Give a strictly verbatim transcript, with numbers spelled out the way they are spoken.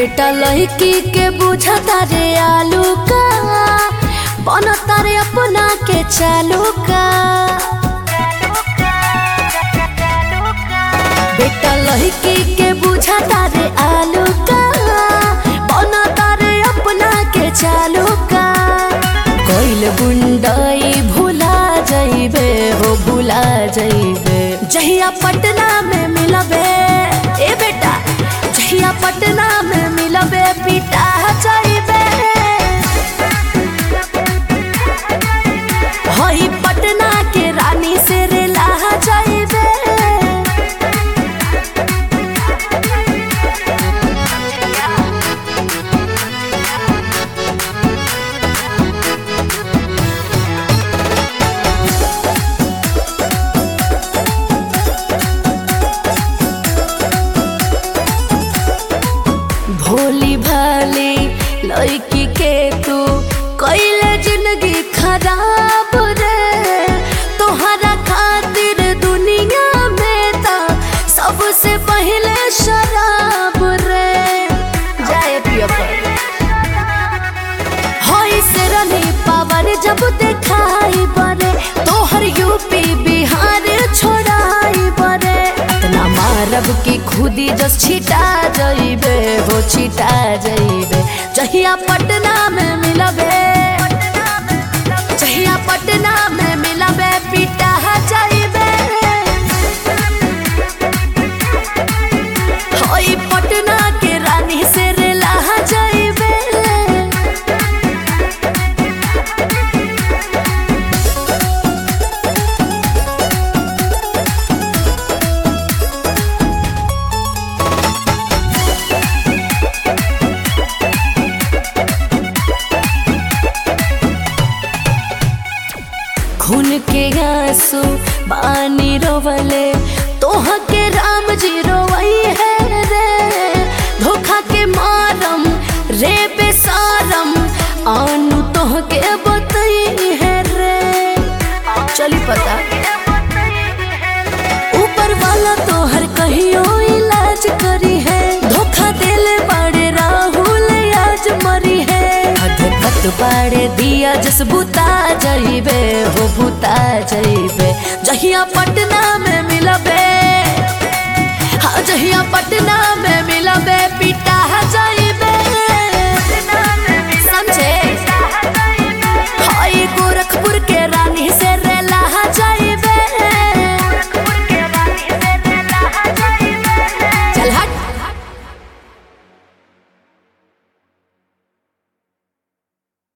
बेटा लड़की के बुझता रे आलू का, बनता रे अपना के चालू का। बेटा लड़की के बुझता रे आलू का, बनता रे अपना के चालू का। कोइल बुंदाई भुला जाइबे हो भुला जाइबे, जहिया पटना में मिलबे ए बेटा, जहिया पटना में मिलबे पिटा जाइबे। हई पटना के रानी से रेला जाइबे। भोली भाली लड़की के तू कइले जिंदगी खराब रे। तोहरा खातिर दुनिया में ता सबसे पहले शराब रे। जाए पियो पर होई से रनी पावर जब देखाई बरे, तोहर यूपी बिहार छोड़ाई बरे। इतना मारब की खुदी जस छिटा जाइबे हो छिटा जाइबे। जहिया पटना में मिलबे, जहिया पटना में मिलबे पिटा जाइबे। होई पटना के रानी से रेला जाइबे। खून के आंसू बानी रोवले, तोह के राम जी रोवई है रे। धोखा के मारम रे बेसारम, आनु तोह के बतई है रे। चली पता ऊपर वाला तोहर कहियो इलाज करी है। धोखा देले बड़े राहुल आज मरी है। हद बाड़े दिया जस बुता जाइबे हो बुता जाइबे। जहिया पटना में मिलबे, हाँ जहिया पटना में मिलबे पिटा